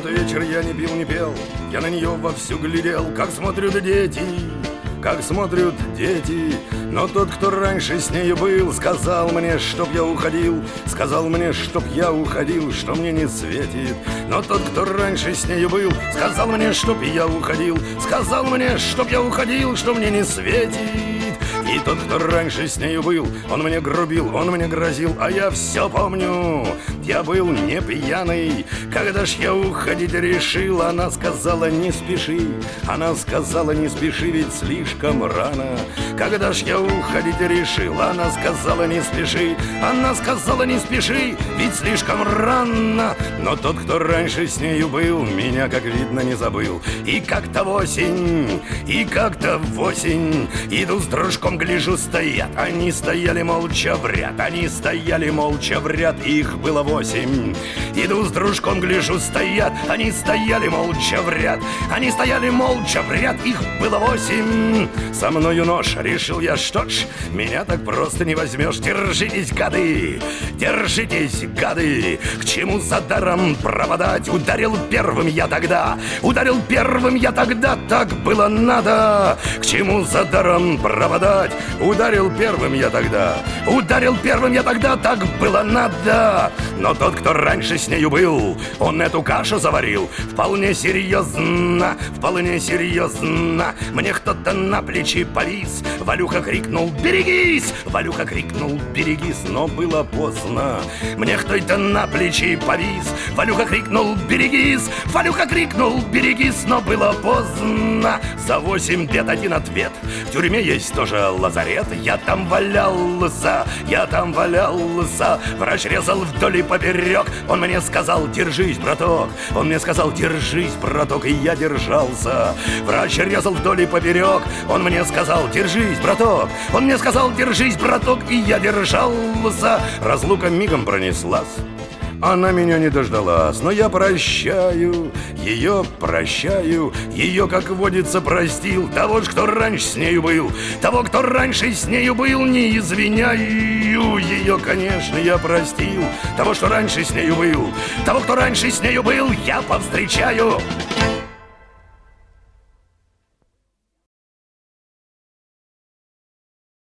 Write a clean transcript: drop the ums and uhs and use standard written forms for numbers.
тот вечер я не пил, не пел, я на нее вовсю глядел, как смотрят дети, как смотрят дети. Но тот, кто раньше с нею был, сказал мне, чтоб я уходил, сказал мне, чтоб я уходил, что мне не светит. Но тот, кто раньше с нею был, сказал мне, чтоб я уходил, сказал мне, чтоб я уходил, что мне не светит. И тот, кто раньше с нею был, он мне грубил, он мне грозил, а я все помню. Я был не пьяный, когда ж я уходить решил. Она сказала, не спеши, она сказала, не спеши, ведь слишком рано. Когда ж я уходить решил, она сказала, не спеши, она сказала, не спеши, ведь слишком рано. Но тот, кто раньше с нею был, меня, как видно, не забыл. И как-то в осень, иду с дружком, гляжу, стоят. Они стояли молча в ряд, они стояли молча в ряд, их было 8. Иду с дружком, гляжу, стоят. Они стояли молча в ряд, они стояли молча в ряд, их было 8. Со мною нож, решил я, что ж, меня так просто не возьмешь. Держитесь, гады, к чему за даром пропадать? Ударил первым я тогда, так было надо. К чему за даром пропадать? Ударил первым я тогда, так было надо. Но тот, кто раньше с нею был, он эту кашу заварил вполне серьезно. Мне кто-то на плечи повис, Валюха крикнул, берегись! Но было поздно. Мне кто-то на плечи повис, Валюха крикнул, берегись! Но было поздно. За 8 бед один ответ. В тюрьме есть тоже лазарет. Я там валялся. Врач резал вдоль и поперек. Он мне сказал, держись, браток. И я держался. Врач резал вдоль и поперек. Он мне сказал, держись, браток. И я держался. Разлука мигом пронеслась. Она меня не дождалась, но я прощаю, ее, как водится, простил. Того ж, кто раньше с нею был, не извиняю. Ее, конечно, я простил. Того, кто раньше с нею был, я повстречаю.